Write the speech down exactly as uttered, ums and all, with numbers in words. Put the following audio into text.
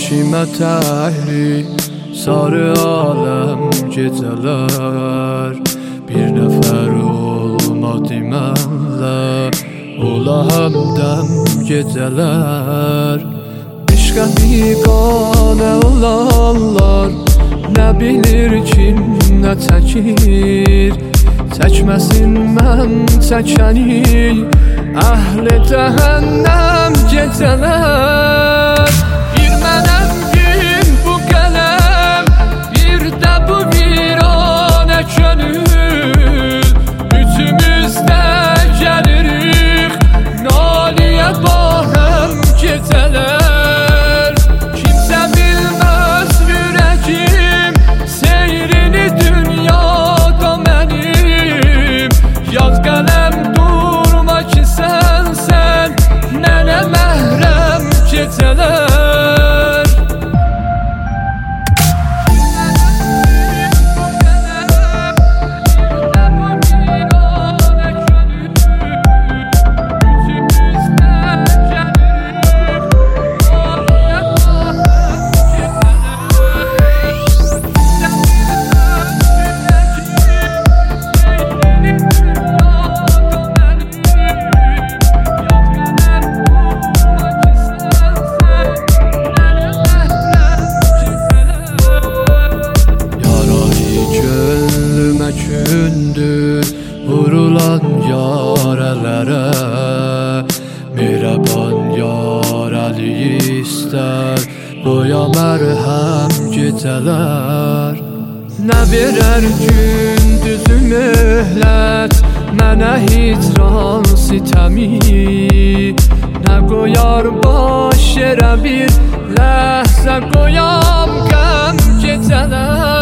eşimə təhrik sarı aləm gecələr. Bir nəfər olmadı mənlə ola həmdəm gecələr. İşqə biqanə olanlar nə bilir kim nə çəkir. Çəkməsin mən çəkəni əhli cəhənnəm gecələr. Bir mənəm gün bu qələm, bir də bu viranə könül. Üçümüz də gəlirik naliyə bahəm gecələr. Kimsə bilməz ürəkim seyrini dünyada mənim. Yaz qələm durma ki sən sən mənə məhrəm gecələr. Gündür vurulan yarələrə, mehriban yar əli istər qoya mərhəm gecələr. Nə verər gündüzü möhlət mənə hicran sitəmi, nə qoyar baş yerə bir ləhzə qoyam qəm gecələr.